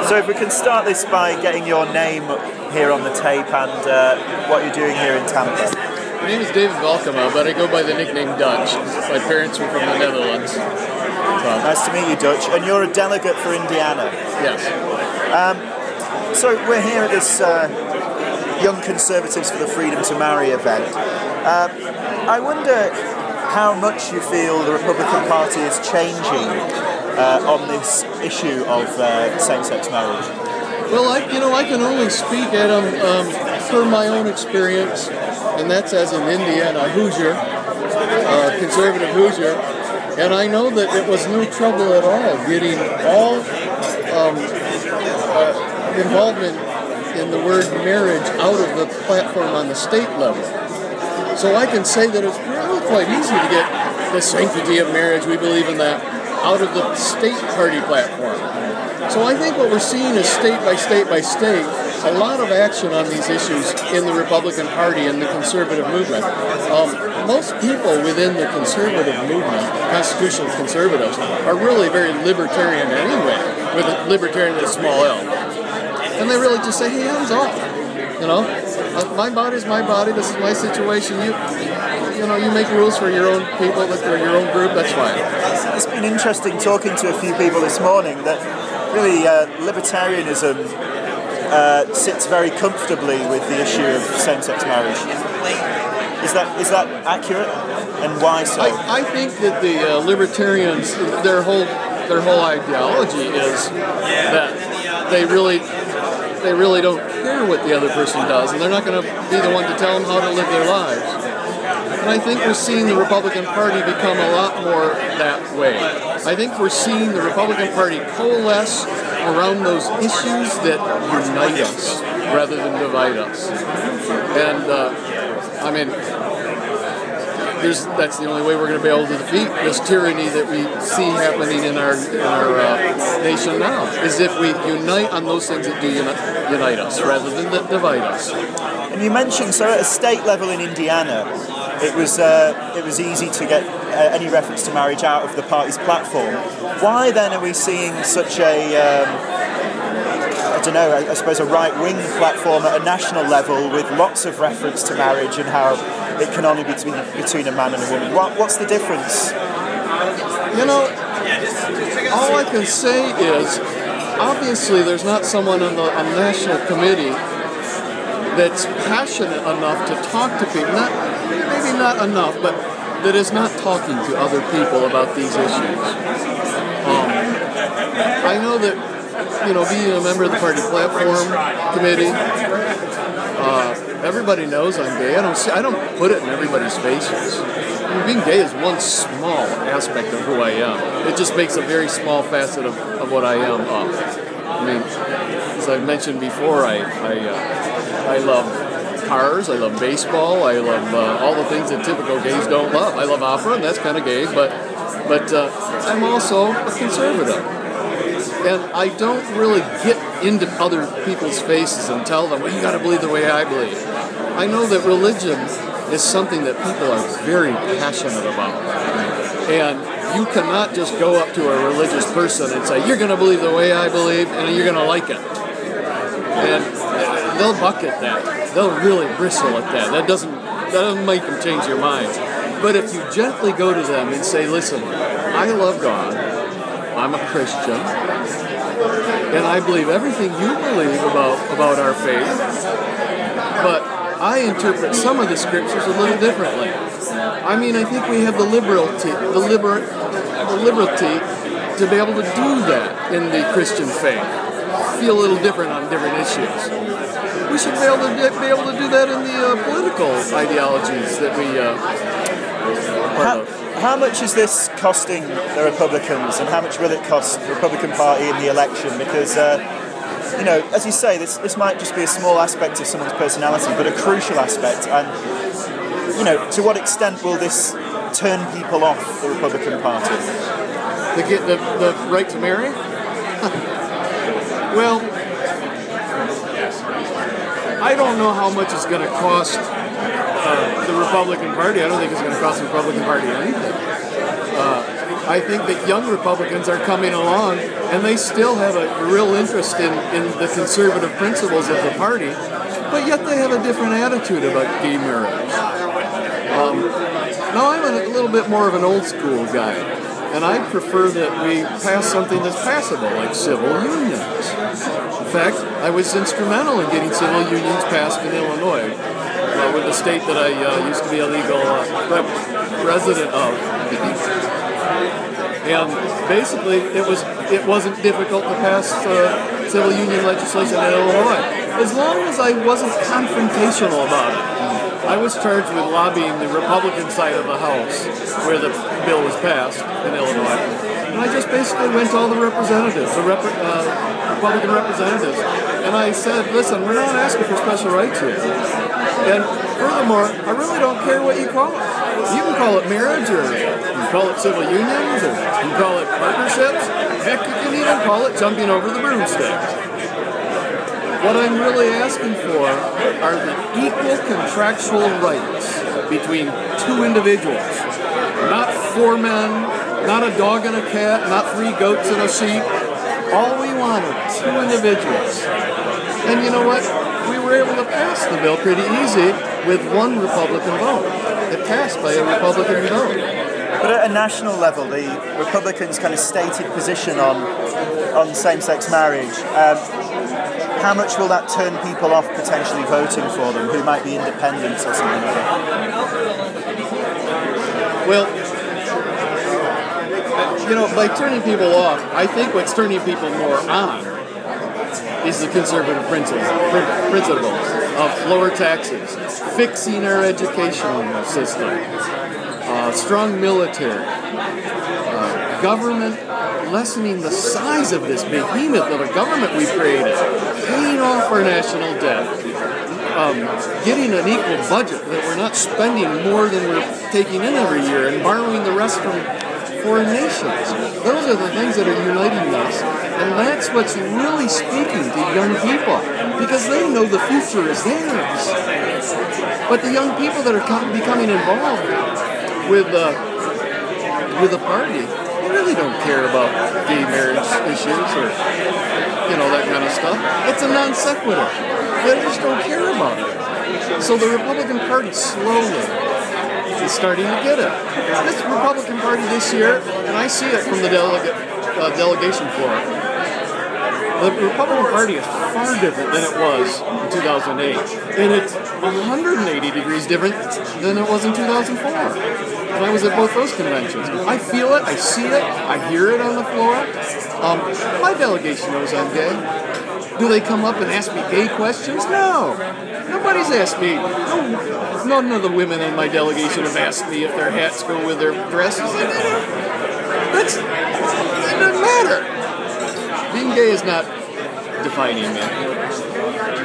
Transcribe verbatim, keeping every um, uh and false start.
So if we can start this by getting your name here on the tape and uh, what you're doing here in Tampa. My name is David Valkema, but I go by the nickname Dutch. My parents were from the Netherlands. So. Nice to meet you, Dutch. And you're a delegate for Indiana. Yes. Um, so we're here at this uh, Young Conservatives for the Freedom to Marry event. Um, I wonder how much you feel the Republican Party is changing uh, on this issue of uh, same-sex marriage. Well, I, you know, I can only speak, Adam, um, from my own experience, and that's as an Indiana Hoosier, uh, conservative Hoosier, and I know that it was no trouble at all getting all um, uh, involvement in the word marriage out of the platform on the state level. So I can say that it's really quite easy to get the sanctity of marriage, we believe in that, out of the state party platform. So I think what we're seeing is state by state by state, a lot of action on these issues in the Republican Party and the conservative movement. Um, most people within the conservative movement, constitutional conservatives, are really very libertarian anyway, with a libertarian with a small L. And they really just say, hey, hands off. You know, uh, my body's my body, this is my situation. You you know, you make rules for your own people, for your own group, that's fine. It's been interesting talking to a few people this morning that really uh, libertarianism uh, sits very comfortably with the issue of same-sex marriage. Is that is that accurate? And why so? I, I think that the uh, libertarians, their whole their whole ideology is that they really they really don't care what the other person does, and they're not going to be the one to tell them how to live their lives. And I think we're seeing the Republican Party become a lot more that way. I think we're seeing the Republican Party coalesce around those issues that unite us rather than divide us. And, uh, I mean, there's, that's the only way we're going to be able to defeat this tyranny that we see happening in our, in our uh, nation now, is if we unite on those things that do uni- unite us rather than that divide us. And you mentioned, so at a state level in Indiana, it was uh, it was easy to get uh, any reference to marriage out of the party's platform. Why then are we seeing such a, um, I don't know, I, I suppose a right-wing platform at a national level with lots of reference to marriage and how it can only be between, between a man and a woman? What, what's the difference? You know, all I can say is, obviously there's not someone on the on the national committee that's passionate enough to talk to people, not, maybe not enough, but that is not talking to other people about these issues. Um, I know that, you know, being a member of the party platform committee, uh, everybody knows I'm gay. I don't see, I don't put it in everybody's faces. I mean, being gay is one small aspect of who I am. It just makes a very small facet of, of what I am up. I mean, as I've mentioned before, I I, uh, I love cars, I love baseball, I love uh, all the things that typical gays don't love. I love opera, and that's kind of gay, but but uh, I'm also a conservative. And I don't really get into other people's faces and tell them, well, you got to believe the way I believe. I know that religion is something that people are very passionate about. And you cannot just go up to a religious person and say, you're going to believe the way I believe, and you're going to like it. And they'll buck at that. They'll really bristle at that. That doesn't, that doesn't make them change their minds. But if you gently go to them and say, listen, I love God, I'm a Christian, and I believe everything you believe about, about our faith, but I interpret some of the scriptures a little differently. I mean, I think we have the liberty, the, liber, the liberty to be able to do that in the Christian faith. Feel a little different on different issues. We should be able to be able to do that in the uh, political ideologies that we uh, are part how, of. How much is this costing the Republicans, and how much will it cost the Republican Party in the election? Because, uh, you know, as you say, this this might just be a small aspect of someone's personality, but a crucial aspect. And, you know, to what extent will this turn people off the Republican Party? The, the, the right to marry? Well, I don't know how much it's going to cost uh, the Republican Party. I don't think it's going to cost the Republican Party anything. Uh, I think that young Republicans are coming along, and they still have a real interest in, in the conservative principles of the party, but yet they have a different attitude about gay marriage. Um, now, I'm a little bit more of an old school guy, and I prefer that we pass something that's passable, like civil unions. In fact, I was instrumental in getting civil unions passed in Illinois, uh, with the state that I uh, used to be a legal uh, rep- resident of. And basically, it was it wasn't difficult to pass uh, civil union legislation in Illinois, as long as I wasn't confrontational about it. I was charged with lobbying the Republican side of the House, where the bill was passed in Illinois, and I just basically went to all the representatives, the rep- uh, Republican representatives, and I said, "Listen, we're not asking for special rights here, and furthermore, I really don't care what you call it. You can call it marriage, or you can call it civil unions, or you can call it partnerships. Heck, you can even call it jumping over the broomstick." What I'm really asking for are the equal contractual rights between two individuals. Not four men, not a dog and a cat, not three goats and a sheep. All we want are two individuals. And you know what? We were able to pass the bill pretty easy with one Republican vote. It passed by a Republican vote. But at a national level, the Republicans' kind of stated position on on same-sex marriage, um, how much will that turn people off potentially voting for them who might be independents or something like that? Well, you know, by turning people off, I think what's turning people more on is the conservative principles, principles of lower taxes, fixing our educational system, uh, strong military, uh, government lessening the size of this behemoth of a government we've created, paying off our national debt, um, getting an equal budget that we're not spending more than we're taking in every year and borrowing the rest from foreign nations. Those are the things that are uniting us, and that's what's really speaking to young people, because they know the future is theirs. But the young people that are com- becoming involved with uh, with the party, they really don't care about gay marriage issues or, you know, that kind of stuff. It's a non sequitur. They just don't care about it. So the Republican Party slowly is starting to get it. This Republican Party this year, and I see it from the delegate, uh, delegation floor, the Republican Party is far different than it was in two thousand eight. And it's one hundred eighty degrees different than it was in two thousand four. And I was at both those conventions. I feel it, I see it, I hear it on the floor. Um, my delegation knows I'm gay. Do they come up and ask me gay questions? No. Nobody's asked me. No, none of the women in my delegation have asked me if their hats go with their dresses. That's, it doesn't matter. Being gay is not defining me.